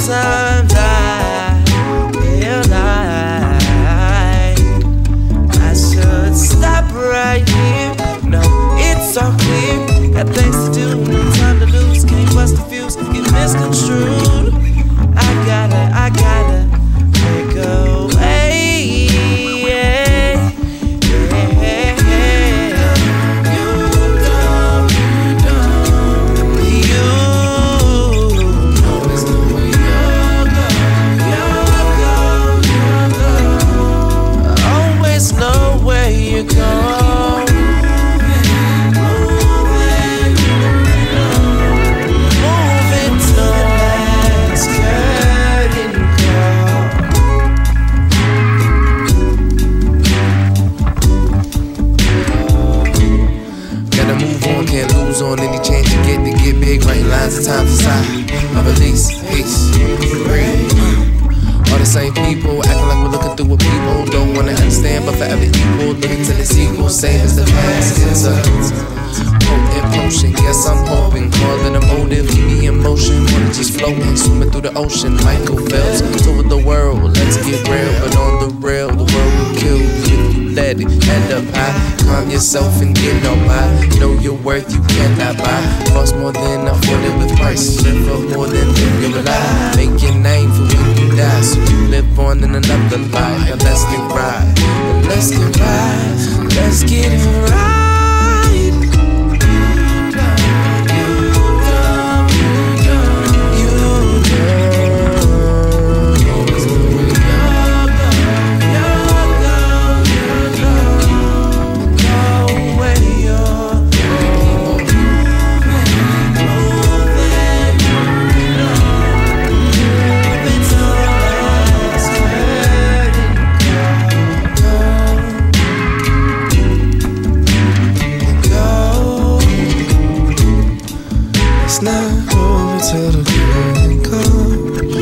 sometimes I feel like I should stop right here. No, it's all clear. Got things to do, no time to lose. Can't bust the fuse, get misconstrued. I gotta make a way. On any chance you get big, writing lines at times aside. I release, peace, breathe. All the same people acting like we're looking through a people. Don't wanna understand, but forever equal. Looking to the sequel, same as the past. It's a potent potion. Yes, I'm hoping, calling a motive, keep me in motion. Wanna just floating, swimming through the ocean. Michael Phelps, over the world, let's get real. But on the rail, the world will kill you. Let it end up high. Calm yourself and get no by. Know your worth, you cannot buy. Cost more than afforded with price. Live for more than you rely. Make your name for when you die, so you live on in another life. Now let's get right. Let's get right. Let's get it right. It's not over till the curtain comes.